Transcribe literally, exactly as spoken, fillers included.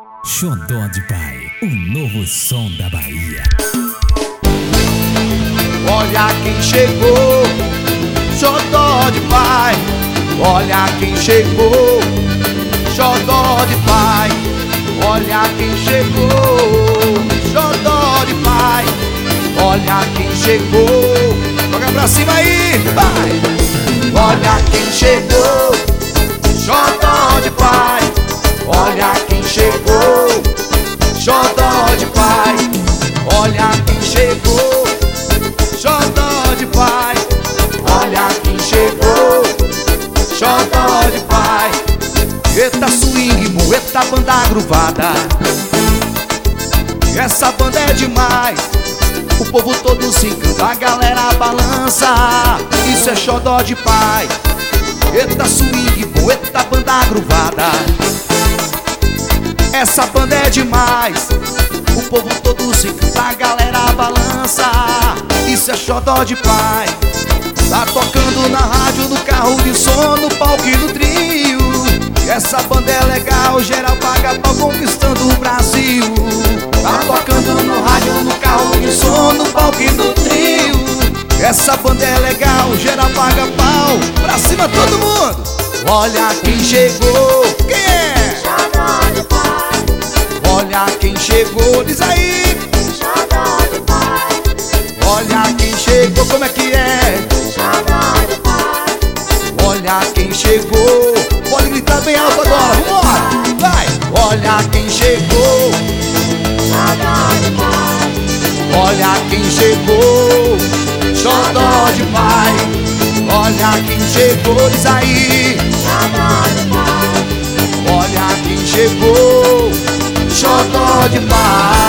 Xodó de Pai, o novo som da Bahia. Olha quem chegou, Xodó de Pai. Olha quem chegou, Xodó de Pai. Olha quem chegou, Xodó de Pai. Olha quem chegou, joga pra cima aí, vai. Olha quem chegou, Xodó de Pai. Olha quem chegou, Xodó de Pai. Olha quem chegou, Xodó de Pai. Olha quem chegou, Xodó de Pai. Eita swing, bom, eita banda agruvada. Essa banda é demais. O povo todo se encanta, a galera balança. Isso é Xodó de Pai. Eita swing, bom, eita banda agruvada. Essa banda é demais. O povo todo se encanta, a galera balança. Isso é Xodó de Pai. Tá tocando na rádio, no carro de som, no palco e no trio. Essa banda é legal, geral paga pau conquistando o Brasil. Tá tocando no rádio, no carro de som, no palco e no trio. Essa banda é legal, geral paga pau, pra cima todo mundo. Olha quem chegou, quem é? Xodó de Pai. Olha quem chegou, diz aí. Xodó de Pai. Olha quem chegou, como é que é? Xodó de Pai. Olha quem chegou, pode gritar bem alto agora, vambora, vai. Olha quem chegou, Xodó de Pai. olha quem chegou, Xodó de Pai. Olha quem chegou, diz aí. Xodó de Pai. Olha quem chegou, Xodó de Pai.